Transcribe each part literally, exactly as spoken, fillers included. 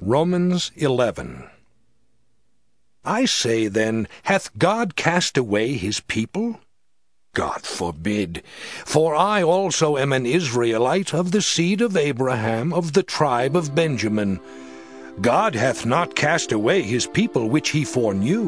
Romans eleven. I say then, hath God cast away his people? God forbid. For I also am an Israelite of the seed of Abraham, of the tribe of Benjamin. God hath not cast away his people which he foreknew.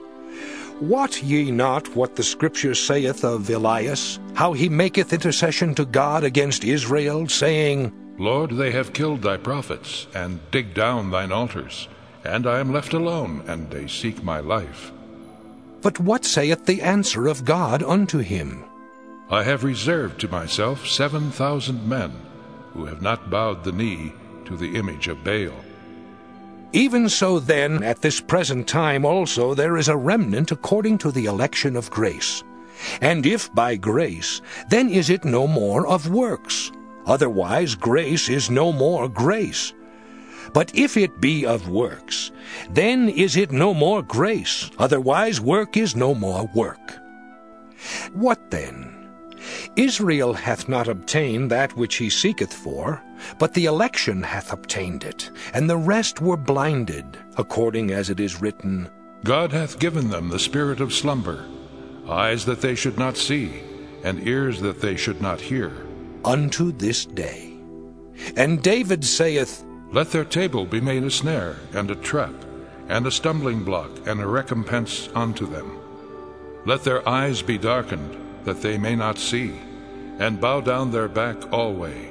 Wot ye not what the Scripture saith of Elias, how he maketh intercession to God against Israel, saying, Lord, they have killed thy prophets, and digged down thine altars, and I am left alone, and they seek my life. But what saith the answer of God unto him? I have reserved to myself seven thousand men, who have not bowed the knee to the image of Baal. Even so then, at this present time also there is a remnant according to the election of grace. And if by grace, then is it no more of works. Otherwise grace is no more grace. But if it be of works, then is it no more grace. Otherwise work is no more work. What then? Israel hath not obtained that which he seeketh for, but the election hath obtained it, and the rest were blinded, according as it is written, God hath given them the spirit of slumber, eyes that they should not see, and ears that they should not hear, unto this day. And David saith, Let their table be made a snare, and a trap, and a stumbling block, and a recompense unto them. Let their eyes be darkened, that they may not see, and bow down their back alway.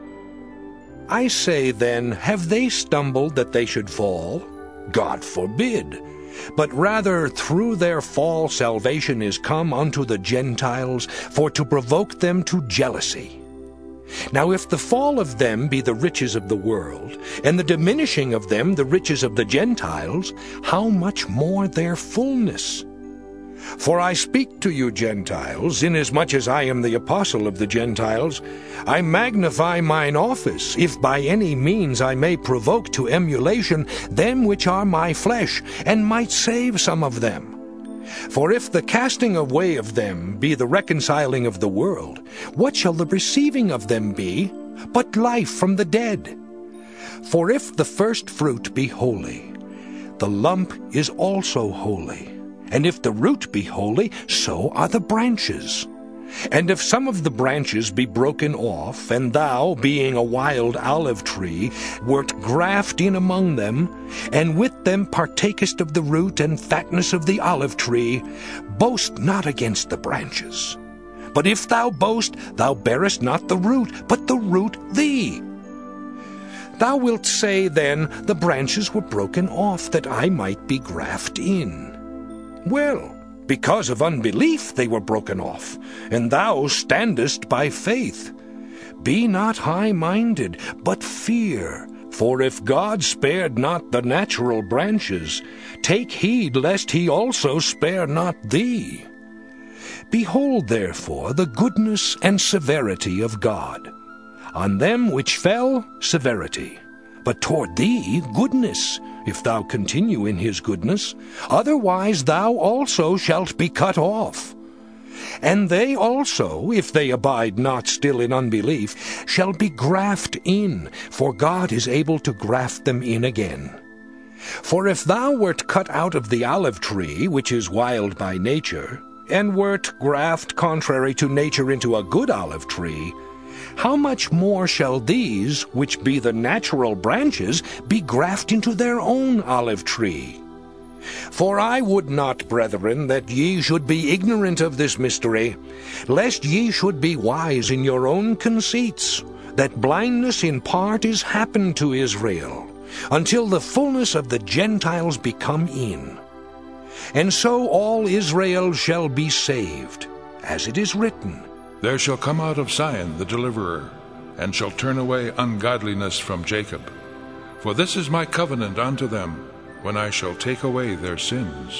I say then, have they stumbled that they should fall? God forbid. But rather through their fall salvation is come unto the Gentiles, for to provoke them to jealousy. Now if the fall of them be the riches of the world, and the diminishing of them the riches of the Gentiles, how much more their fullness? For I speak to you Gentiles, inasmuch as I am the apostle of the Gentiles, I magnify mine office, if by any means I may provoke to emulation them which are my flesh, and might save some of them. For if the casting away of them be the reconciling of the world, what shall the receiving of them be, but life from the dead? For if the first fruit be holy, the lump is also holy. And if the root be holy, so are the branches. And if some of the branches be broken off, and thou, being a wild olive tree, wert graft in among them, and with them partakest of the root and fatness of the olive tree, boast not against the branches. But if thou boast, thou bearest not the root, but the root thee. Thou wilt say then, the branches were broken off, that I might be graft in. Well, because of unbelief they were broken off, and thou standest by faith. Be not high-minded, but fear. For if God spared not the natural branches, take heed lest he also spare not thee. Behold therefore the goodness and severity of God. On them which fell, severity, but toward thee goodness, if thou continue in his goodness, otherwise thou also shalt be cut off. And they also, if they abide not still in unbelief, shall be graft in, for God is able to graft them in again. For if thou wert cut out of the olive tree, which is wild by nature, and wert graft contrary to nature into a good olive tree, how much more shall these, which be the natural branches, be graft into their own olive tree? For I would not, brethren, that ye should be ignorant of this mystery, lest ye should be wise in your own conceits, that blindness in part is happened to Israel, until the fullness of the Gentiles be come in. And so all Israel shall be saved, as it is written, There shall come out of Zion the deliverer, and shall turn away ungodliness from Jacob. For this is my covenant unto them, when I shall take away their sins.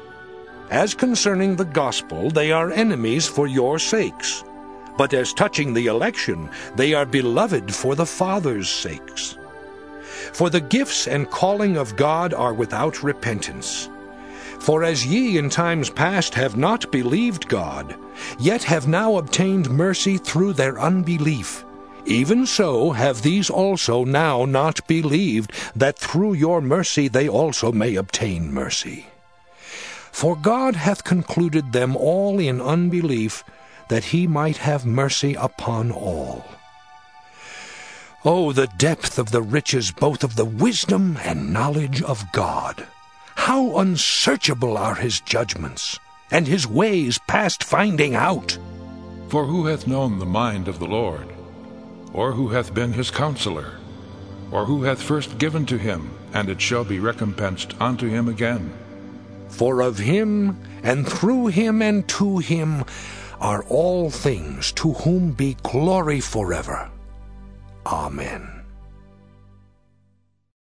As concerning the gospel, they are enemies for your sakes. But as touching the election, they are beloved for the Father's sakes. For the gifts and calling of God are without repentance. For as ye in times past have not believed God, yet have now obtained mercy through their unbelief, Even so have these also now not believed, that through your mercy they also may obtain mercy. For God hath concluded them all in unbelief, that he might have mercy upon all. O the depth of the riches both of the wisdom and knowledge of God! How unsearchable are his judgments, and his ways past finding out! For who hath known the mind of the Lord? Or who hath been his counselor? Or who hath first given to him, and it shall be recompensed unto him again? For of him, and through him, and to him are all things, to whom be glory forever. Amen.